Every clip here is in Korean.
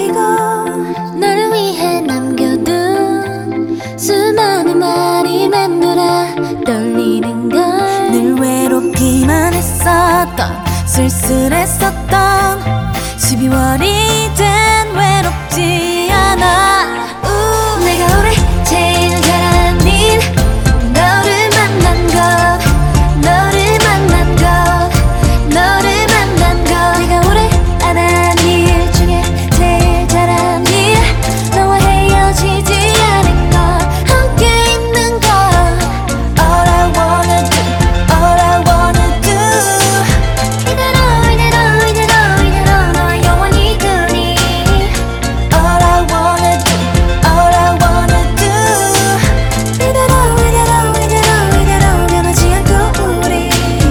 버리고 너를 위해 남겨둔 수많은 말이 맴돌아 떨리는 걸 늘 외롭기만 했었던 쓸쓸했었던 12월이 된 외롭지 않아 내가 올해 제일 잘한 일 너를 만난 것 너를 만난 것 너를 만난 것 내가 올해 안 한 일 중에 제일 잘한 일 너와 헤어지지 않은 것 함께 있는 것 All I wanna do, all I wanna do 이대로 너와 영원히 두니 All I wanna do, all I wanna do 이대로 변하지 않고 우리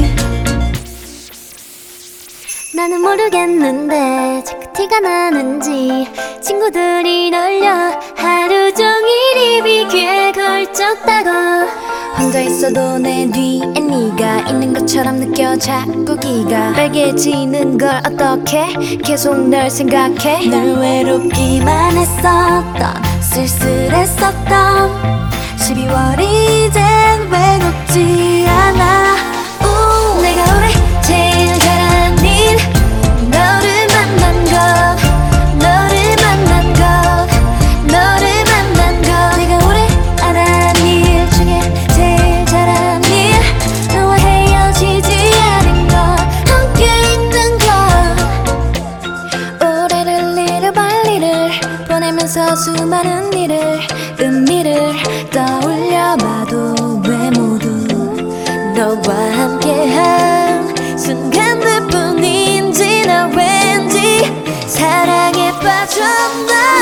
나는 모르겠는데 자꾸 티가 나는지 친구들이 놀려 하루 종일 입이 귀에 걸쳤다고 혼자 있어도 내 뒤에 네가 있는 것처럼 느껴 자꾸 기가 빨개지는 걸 어떡해 계속 널 생각해 늘 외롭기만 했었던 쓸쓸했었던 12월이 된 외롭지 않아 내가 올해 제일 잘한 일 너를 만난 것 너를 만난 것 너를 만난 것 내가 올해 안 한 일 중에 제일 잘한 일 너와 헤어지지 않은 것 함께 있는 것 올해를 잃어버리를 보내면서 수많은 일을 의미를 떠올려봐도 왜 모두 너와 함께한 순간들 뿐인지 나 왠지 사랑에 빠졌나